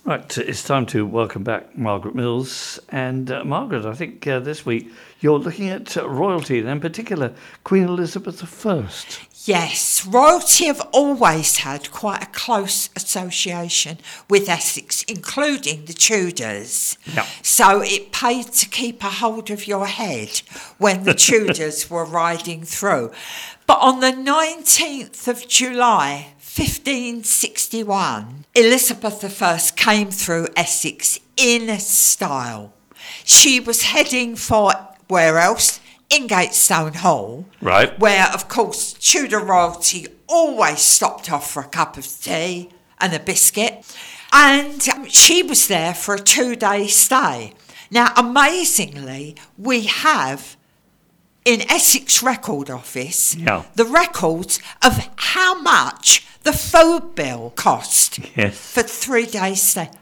Right, it's time to welcome back Margaret Mills. And Margaret, I think this week you're looking at royalty, and in particular Queen Elizabeth I. Yes, royalty have always had quite a close association with Essex, including the Tudors. Yeah. So it paid to keep a hold of your head when the Tudors were riding through. But on the 19th of July, 1561, Elizabeth I came through Essex in style. She was heading for where else? Ingatestone Hall, Right. Where, of course, Tudor royalty always stopped off for a cup of tea and a biscuit. And she was there for a 2-day stay. Now, amazingly, we have in Essex Record Office the records of how much the food bill cost for 3 days stay.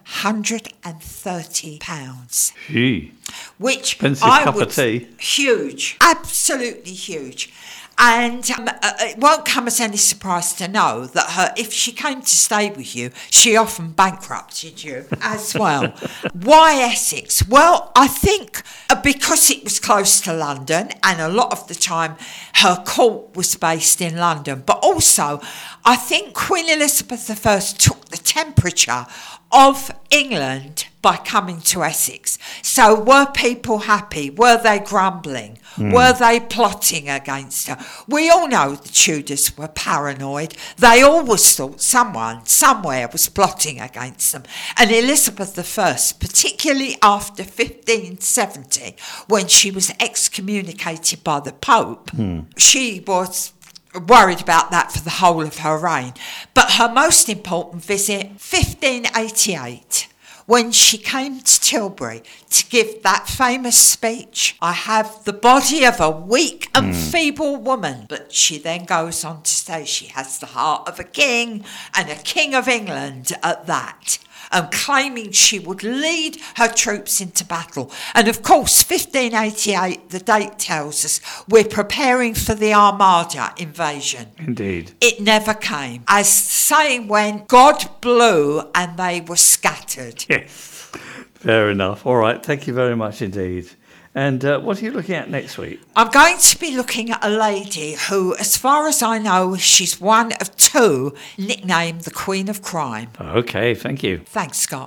£130. Gee. Which expensive I cup would, of tea. Huge, absolutely huge. And it won't come as any surprise to know that if she came to stay with you, she often bankrupted you as well. Why Essex? Well, I think because it was close to London, and a lot of the time her court was based in London, but also I think Queen Elizabeth I took the temperature of England by coming to Essex. So were people happy? Were they grumbling? Were they plotting against her? We all know the Tudors were paranoid. They always thought someone, somewhere was plotting against them. And Elizabeth I, particularly after 1570, when she was excommunicated by the Pope, she was worried about that for the whole of her reign. But her most important visit, 1588, when she came to Tilbury to give that famous speech, I have the body of a weak and feeble woman. But she then goes on to say she has the heart of a king, and a king of England at that, and claiming she would lead her troops into battle. And of course, 1588, the date tells us, we're preparing for the Armada invasion. Indeed. It never came. As the saying went, God blew and they were scattered. Yes, fair enough. All right, thank you very much indeed. And what are you looking at next week? I'm going to be looking at a lady who, as far as I know, she's one of 2 nicknamed the Queen of Crime. Okay, thank you. Thanks, Scott.